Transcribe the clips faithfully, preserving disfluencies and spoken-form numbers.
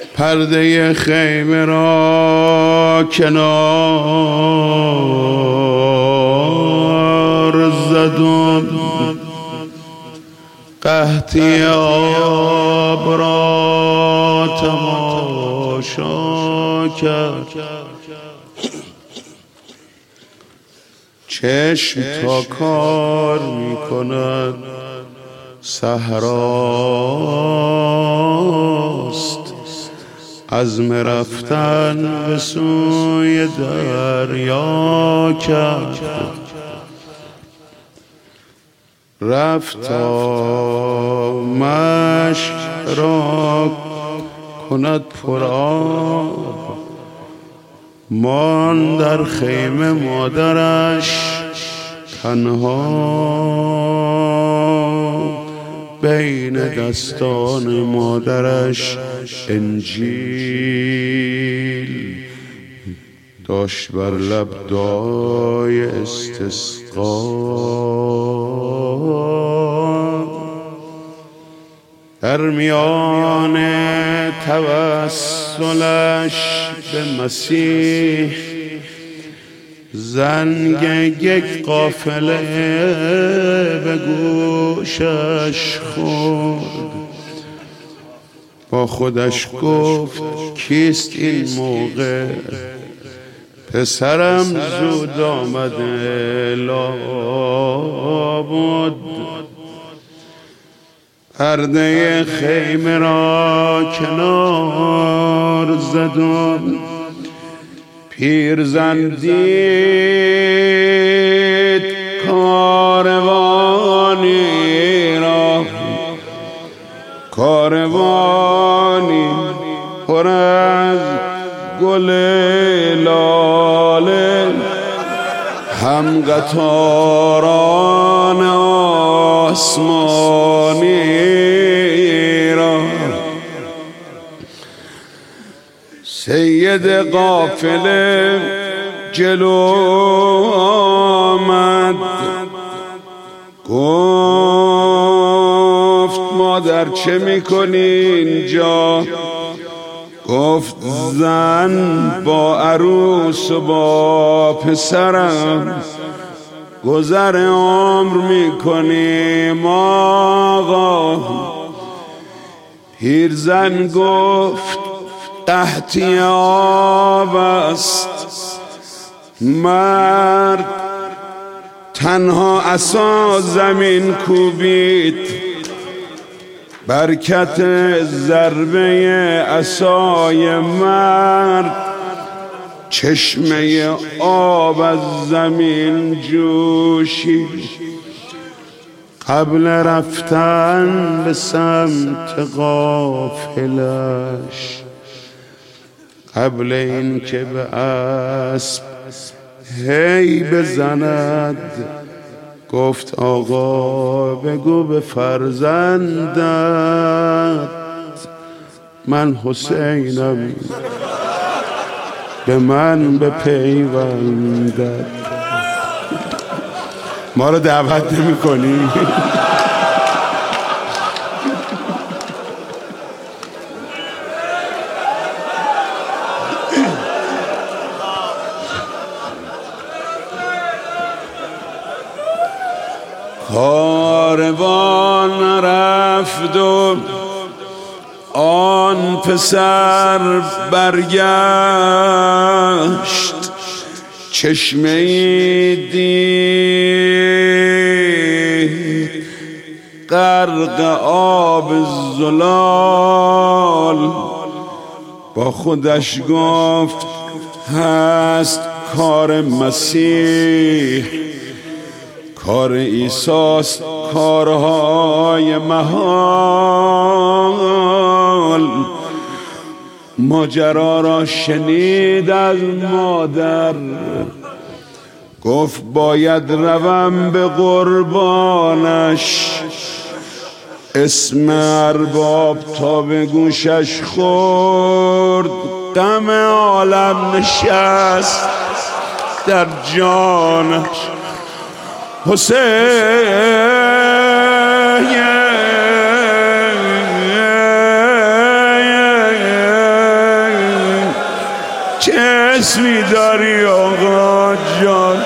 پرده خیمه را کنار زدم، قحطی آب را تماشا کرد. چشم تا کار می کند صحراست، عزم رفتن به سوی دریا کرد. رفت تا مشک را کند پرآب، مان در خیمه مادرش تنها. بین دستان مادرش انجیل داشت بر لب دعای استسقا. در میان توسلش به مسیح زنگ یک قافله به گوشش خورد. با خودش گفت کیست این موقع؟ پسرم زود آمده لابد. پرده خیمه را کنار زدم، پیرزن دید کاروانی را، کاروانی پر از گل لاله، هم قطاران آسمانی را. سید قافله جلو آمد، گفت مادر چه میکنی اینجا؟ گفت زن با عروس و با پسرم گذر عمر میکنیم آقا. پیرزن گفت قحطی آب است. مرد تنها عصا زمین کوبید، برکت ضربه عصای مرد چشمه آب از زمین جوشید. قبل رفتن به سمت قافلش، قبل این که به اسب هی بزند، گفت آقا بگو به فرزندت من حسینم، به من به پیوندت. ما رو دعوت نمی کنی؟ کاروان رفت و آن پسر برگشت، چشمه‌ای دید غرق آب زلال. با خودش گفت هست کار مسیح، کار عیسی‌ست کارهای محال. ماجرا را شنید از مادر، گفت باید روم به قربانش. اسم ارباب تا به گوشش خورد، غم عالم نشست در جانش. حسین چه اسمی داری آقا جان؟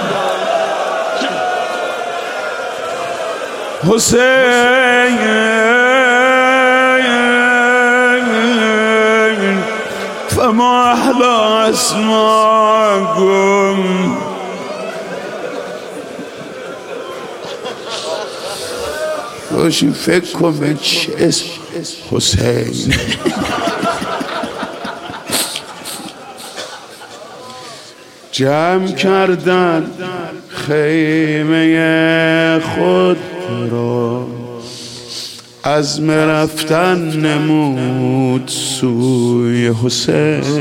حسین فما احلا اسماکم. باشین فکر کن به چه اسم حسین. جمع کردن خیمه خود را، عزم رفتن نمود سوی حسین.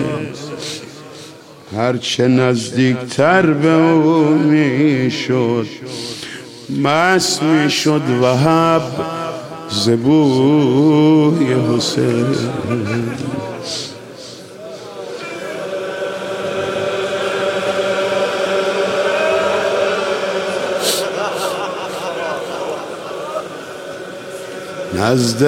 هرچه نزدیکتر به او می شد مست می شد وهب ز بوی حسین. نزد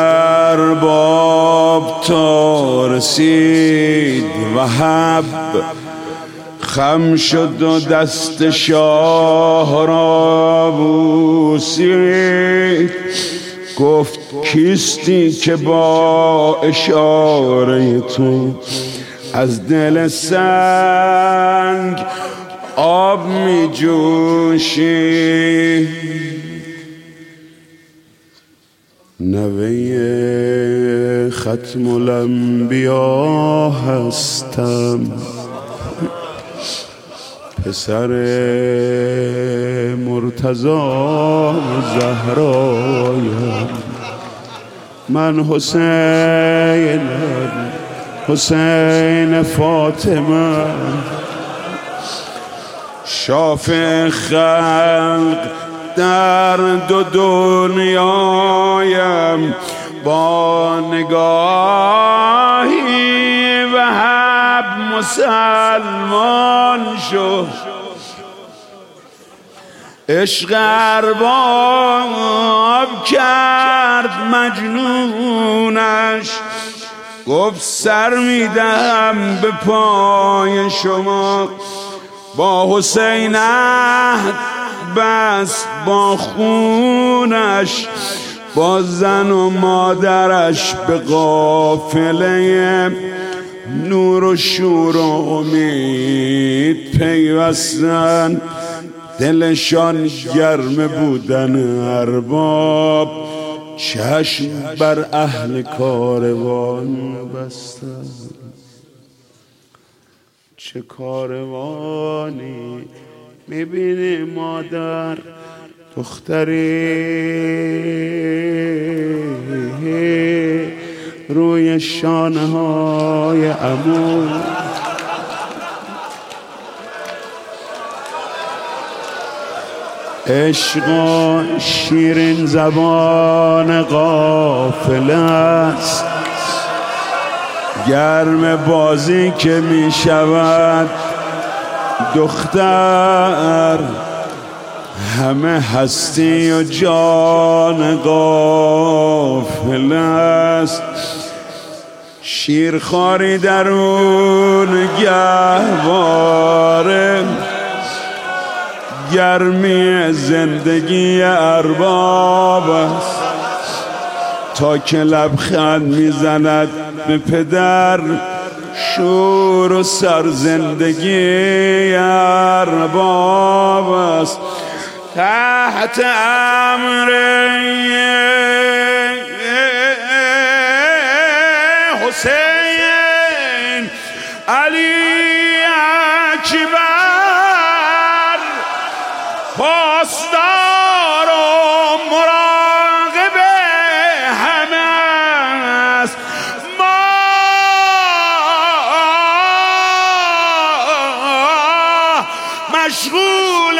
ارباب تا رسید وهب، خم شد و دست شاه را بوسید. گفت کیستی که با اشاره تو از دل سنگ آب می جوشی؟ نوه ختم الانبیا هستم، پسر مرتضی زهرایم. من حسینم، حسین فاطمه، شافع خلق در دو دنیایم. با نگاهی وهب مسلمان شد، عشق ارباب کرد مجنونش. گفت سر میدم به پای شما، با حسین عهد بس با خونش. با زن و مادرش به قافله نور و شور و امید پیوستن. دلشان گرم بودن ارباب، چشم بر اهل کاروان بستن. چه کاروانی میبینی مادر، دختری روی شانه های عمو. عشق و شیرین زبان قافله است، گرم بازی که می شود دختر. همه هستی و جان غافل است، شیرخواری درون گهواره. گرمی زندگی ارباب است، تا که لبخند میزند به پدر. شور و سر زندگی ارباب است، تحت امر حسین علی اکبر. پاسدار و مراقب همه است، ما مشغول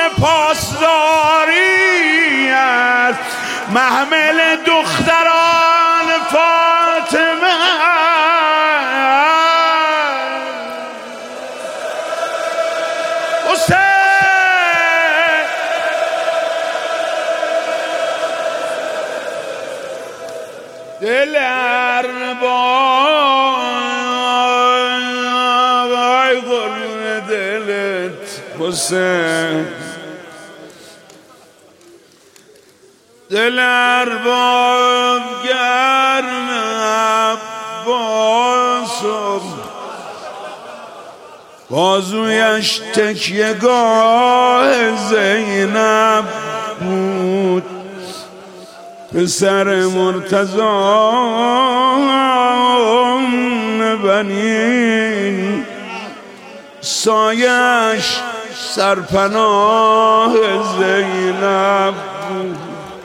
پاسداری است. محمل دختران فاطمه حسین. دل ارباب حسین دل ارباب گرم عباسم بازویش تکیه گاه زینب بود پسر مرتضی بنین سایش سرپناه زینب بود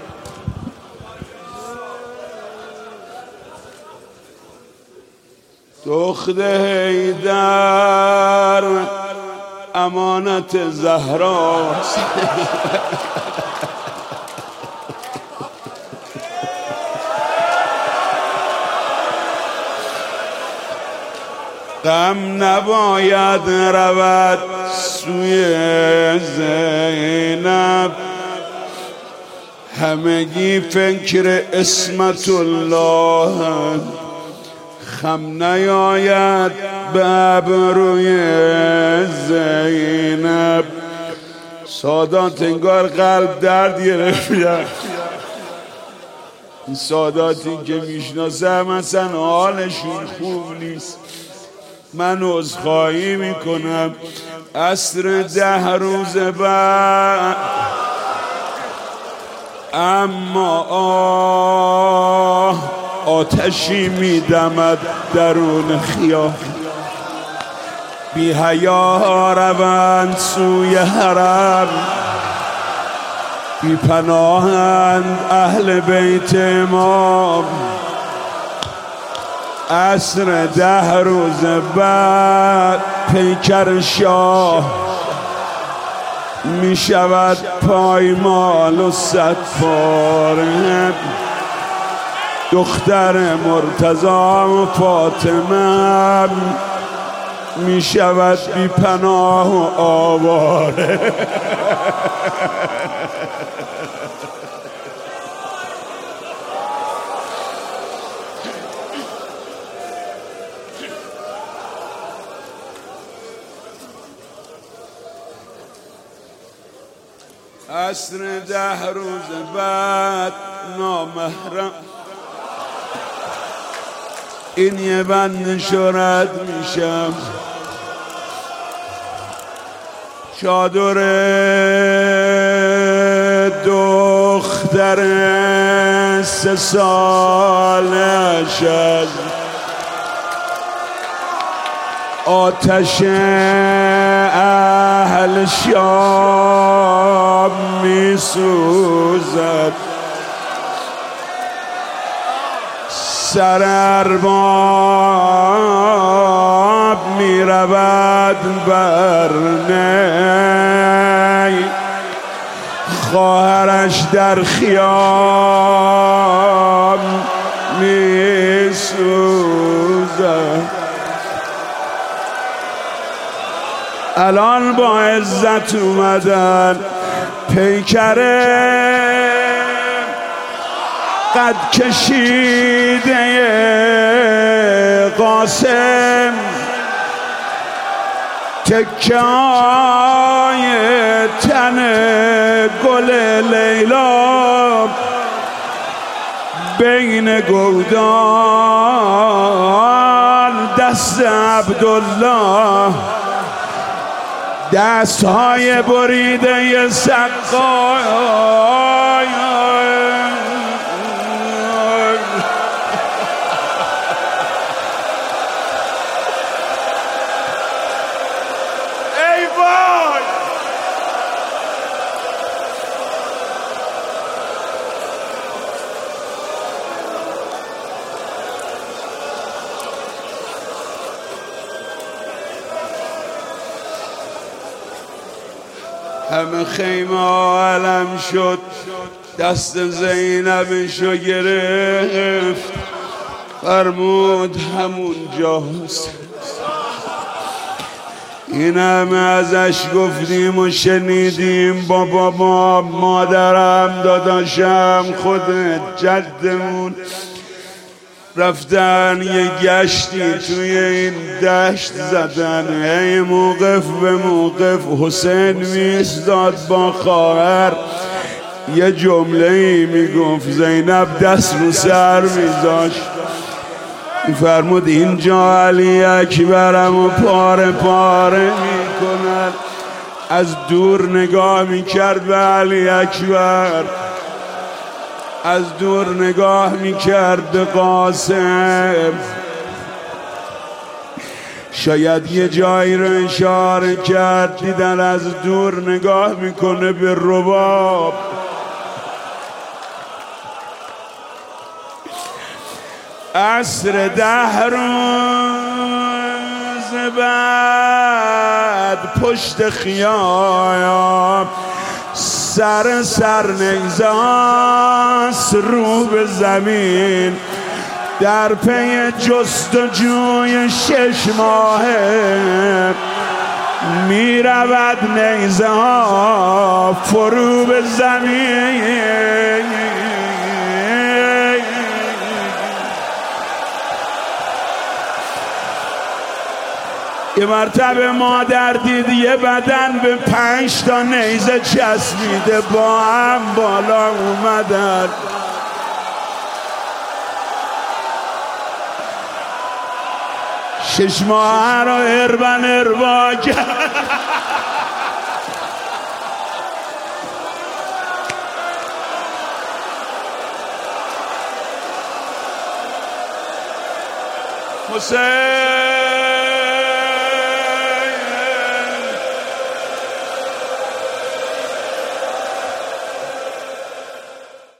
دختر حیدر امانت زهراست غم نباید رود سوی زینب همگی فکر اسمت الله خم نیاید به ابروی زینب سادات انگار قلب درد گرفت این ساداتی که میشناسم اصلا حالشون خوب نیست من عذرخواهی میکنم عصر ده روز بعد اما آه آتشی میدمد درون خیابان بی حیا روند سوی حرم بی پناهند اهل بیت امام عصر ده روز بعد پیکر شاه می شود پایمال و صد پاره دختر مرتضی و فاطمه می شود بی پناه و آواره عصر ده روز بعد نامحرم این یه بند شرد میشم چادر دختر سه سالش از آتش اهل شام می سوزد سر ارباب می رود بر نی خواهرش در خیام می سوزد الان با عزت اومدن پیکره قد کشیده قاسم تکه های تن گل لیلا بین گودال دست عبدالله دست های بریده سقای ای وای همه خیمه علم شد دست زینبشو گرفت فرمود همون جاست این همه ازش گفتیم و شنیدیم با بابا مادرم داداشم خودت جدمون رفتن یه گشتی توی این دشت زدن، هی موقف به موقف حسین میستاد با خواهر یه جمله ای میگفت، زینب دست رو سر میذاشت فرمود اینجا علی اکبرم و پاره پاره میکنن. از دور نگاه میکرد به علی اکبر، از دور نگاه میکرد به قاسم، شاید یه جایی رو اشاره کرد، دیدن از دور نگاه میکنه به رباب. عصر ده روز بعد پشت خیام سر سر نیزاست رو به زمین، در پی جستجوی شش ماهه می رود نیزه ها فرو به زمین. یه مرتبه مادر دید یه بدن به پنج تا نیزه چسبیده با هم بالا اومدن. شش ماه را اربن اربا کرد. حسین